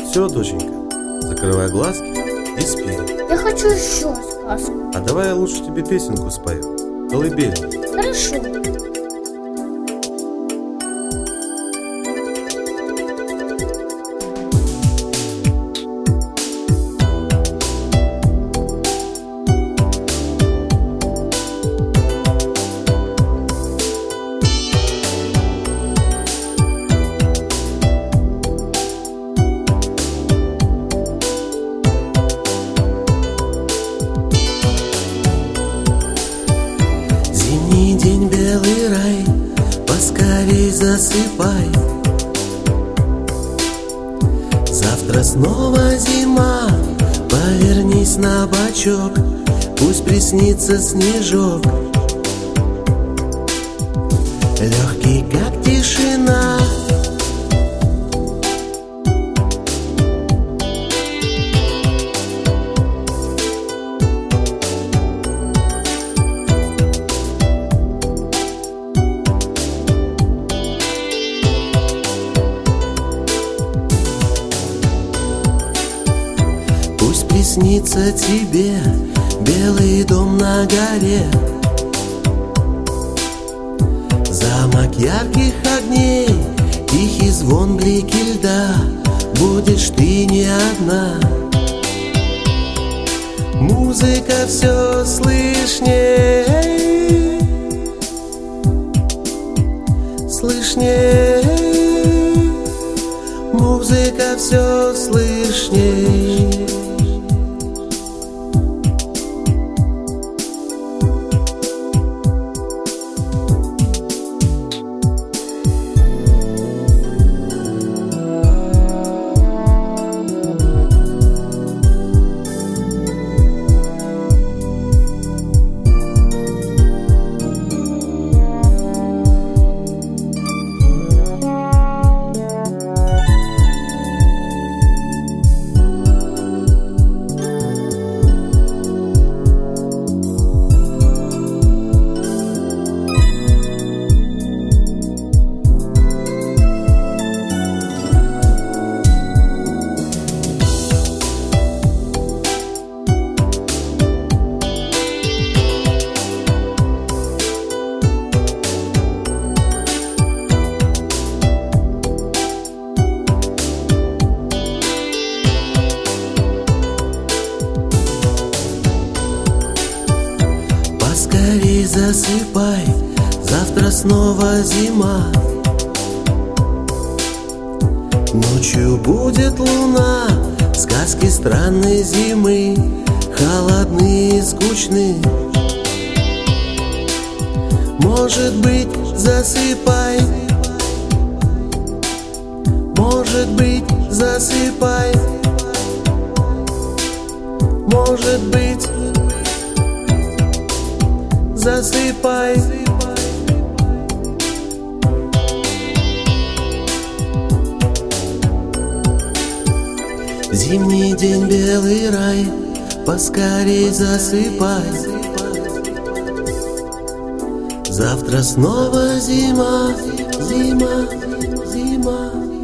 Все, доченька, закрывай глазки и спи. Я хочу еще сказку. А давай я лучше тебе песенку спою, колыбельную. Хорошо. Зимний день, белый рай, поскорей засыпай. Завтра снова зима, повернись на бочок, пусть приснится снежок, легкий, как тишина. Пусть приснится тебе белый дом на горе, замок ярких огней, тихий звон, блики льда. Будешь ты не одна, музыка все слышней, слышней, музыка все слышней. Поскорей засыпай, завтра снова зима. Ночью будет луна, сказки странной зимы, холодные и скучные. Может быть, засыпай, может быть, засыпай, может быть, засыпай. Зимний день, белый рай, поскорей засыпай. Завтра снова зима, зима, зима.